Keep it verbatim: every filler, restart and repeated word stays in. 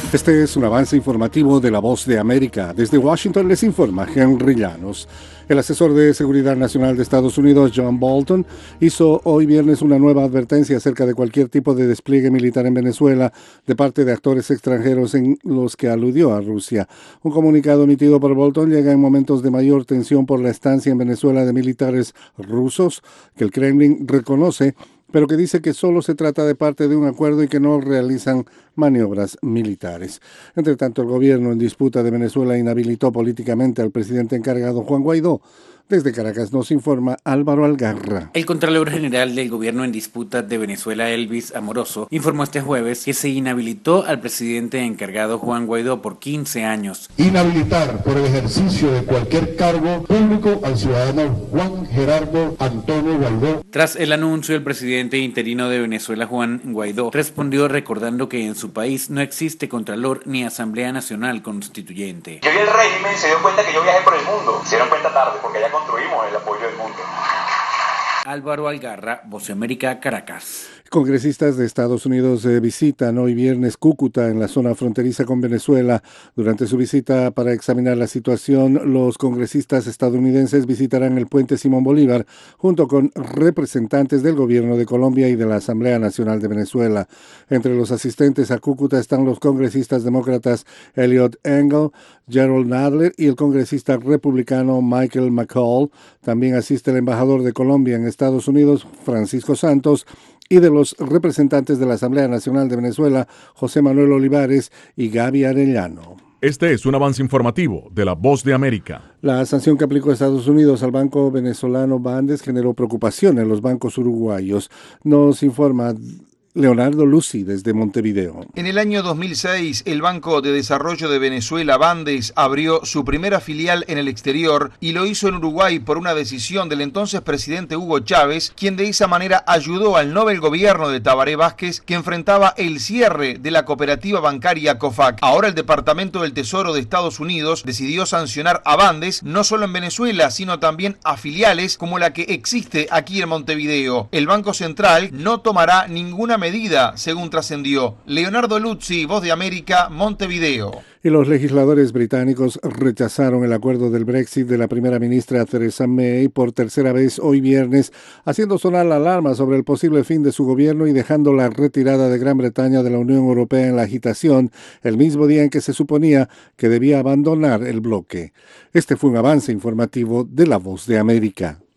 Este es un avance informativo de La Voz de América. Desde Washington les informa Henry Llanos. El asesor de Seguridad Nacional de Estados Unidos, John Bolton, hizo hoy viernes una nueva advertencia acerca de cualquier tipo de despliegue militar en Venezuela de parte de actores extranjeros en los que aludió a Rusia. Un comunicado emitido por Bolton llega en momentos de mayor tensión por la estancia en Venezuela de militares rusos, que el Kremlin reconoce, pero que dice que solo se trata de parte de un acuerdo y que no realizan maniobras militares. Entre tanto, el gobierno en disputa de Venezuela inhabilitó políticamente al presidente encargado Juan Guaidó. Desde Caracas nos informa Álvaro Algarra. El Contralor General del Gobierno en disputa de Venezuela, Elvis Amoroso, informó este jueves que se inhabilitó al presidente encargado Juan Guaidó por quince años. Inhabilitar por el ejercicio de cualquier cargo público al ciudadano Juan Gerardo Antonio Guaidó. Tras el anuncio, el presidente interino de Venezuela, Juan Guaidó, respondió recordando que en su país no existe Contralor ni Asamblea Nacional Constituyente. Yo y el régimen se dio cuenta que yo viajé por el mundo. Se dieron cuenta tarde porque ya construimos el apoyo del mundo. Álvaro Algarra, Voz de América, Caracas. Congresistas de Estados Unidos eh, visitan hoy viernes Cúcuta, en la zona fronteriza con Venezuela. Durante su visita para examinar la situación, los congresistas estadounidenses visitarán el puente Simón Bolívar junto con representantes del gobierno de Colombia y de la Asamblea Nacional de Venezuela. Entre los asistentes a Cúcuta están los congresistas demócratas Eliot Engel, Gerald Nadler y el congresista republicano Michael McCall. También asiste el embajador de Colombia en Estados Unidos, Francisco Santos, y de los representantes de la Asamblea Nacional de Venezuela, José Manuel Olivares y Gaby Arellano. Este es un avance informativo de La Voz de América. La sanción que aplicó Estados Unidos al banco venezolano Bandes generó preocupación en los bancos uruguayos. Nos informa Leonardo Lucy desde Montevideo. En el año dos mil seis, el Banco de Desarrollo de Venezuela, Bandes, abrió su primera filial en el exterior y lo hizo en Uruguay por una decisión del entonces presidente Hugo Chávez, quien de esa manera ayudó al Nobel gobierno de Tabaré Vázquez, que enfrentaba el cierre de la cooperativa bancaria COFAC. Ahora el Departamento del Tesoro de Estados Unidos decidió sancionar a Bandes, no solo en Venezuela, sino también a filiales como la que existe aquí en Montevideo. El Banco Central no tomará ninguna medida, según trascendió. Leonardo Luzzi, Voz de América, Montevideo. Y los legisladores británicos rechazaron el acuerdo del Brexit de la primera ministra Theresa May por tercera vez hoy viernes, haciendo sonar la alarma sobre el posible fin de su gobierno y dejando la retirada de Gran Bretaña de la Unión Europea en la agitación, el mismo día en que se suponía que debía abandonar el bloque. Este fue un avance informativo de La Voz de América.